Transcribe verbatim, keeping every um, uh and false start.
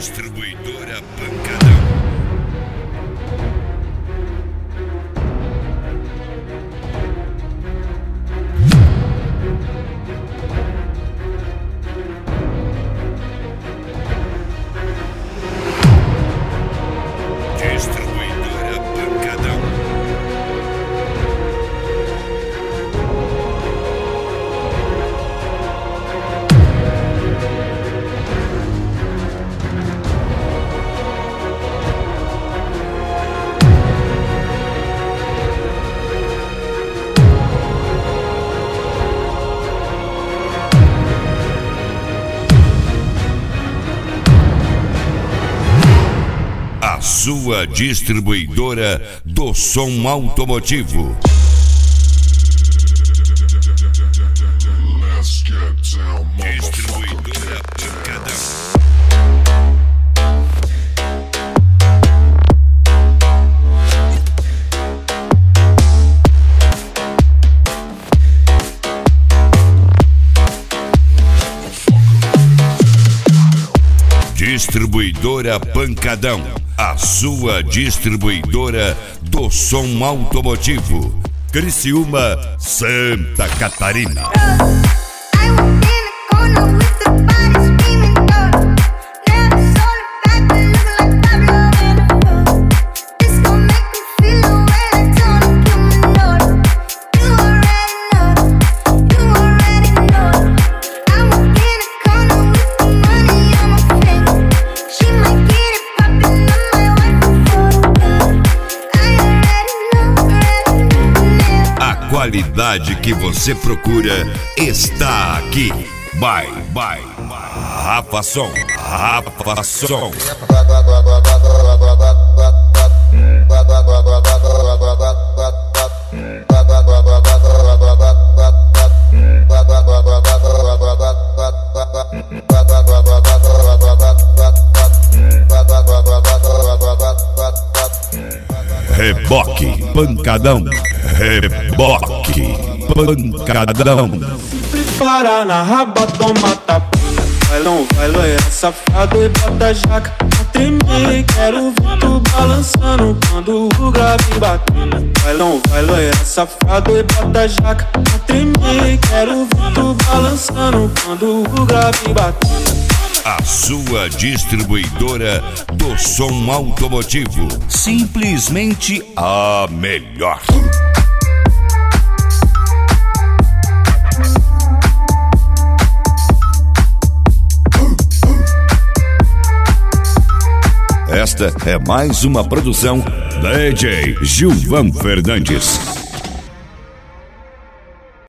Distribuidora Pancadão. Distribuidora Pancadão. Sua distribuidora do som automotivo. Distribuidora Pancadão. Distribuidora Pancadão, a sua distribuidora do som automotivo. Criciúma, Santa Catarina. A qualidade que você procura está aqui. Vai, vai, Rafa Som, Rafa Som. Reboque, pancadão, reboque, pancadão. Para na raba, toma tapa. Vai long, vai loira, safado e bota jaca pra tremer. Quero ver tu balançando quando o grave bater. Vai long, vai loira, safado e bota jaca pra tremer. Quero ver tu balançando quando o grave bater. A sua distribuidora do som automotivo. Simplesmente a melhor. Esta é mais uma produção D J Gilvan Fernandes.